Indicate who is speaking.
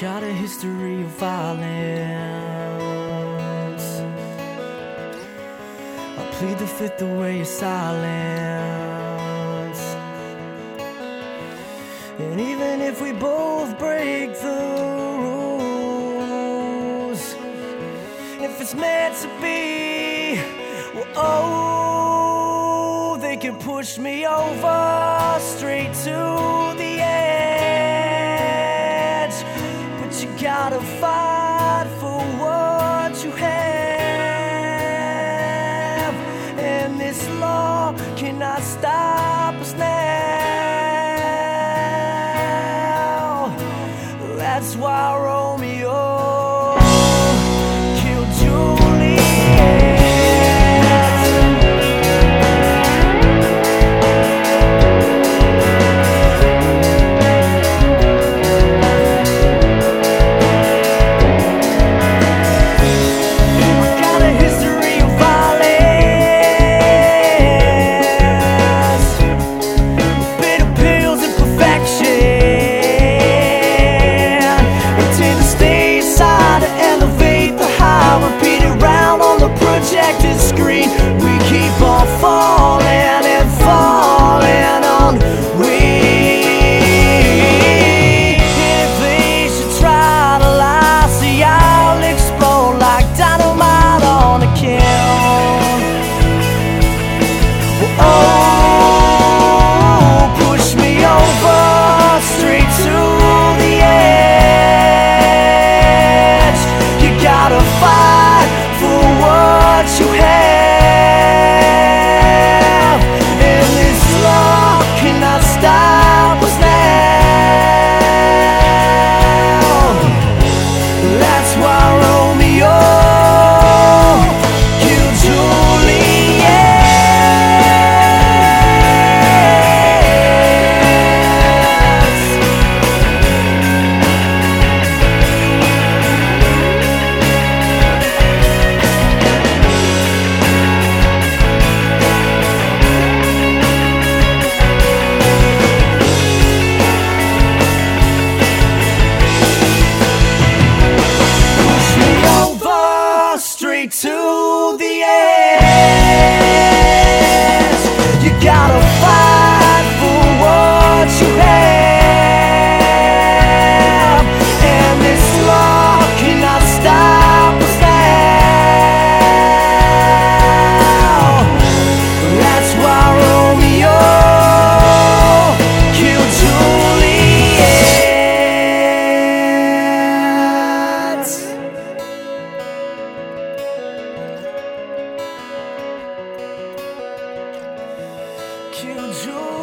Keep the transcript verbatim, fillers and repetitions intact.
Speaker 1: got a history of violence. I plead the fifth away of silence. And even if we both break the rules, if it's meant to be, well, oh, they can push me over straight to the edge. But you gotta fight for what you have, and this law cannot stop us now. That's why Romeo killed Juliet. Projected screen, we keep on falling and falling on we. If they should try to lie, see, I'll explode like dynamite on a kiln. Oh, push me over straight to the edge. You gotta fight for what you have, and this law cannot stop us now. That's why Romeo killed Juliet. To the edge, you gotta fight for what you have, and this law cannot stop us now. That's why Romeo killed Juliet. Kill Juliet.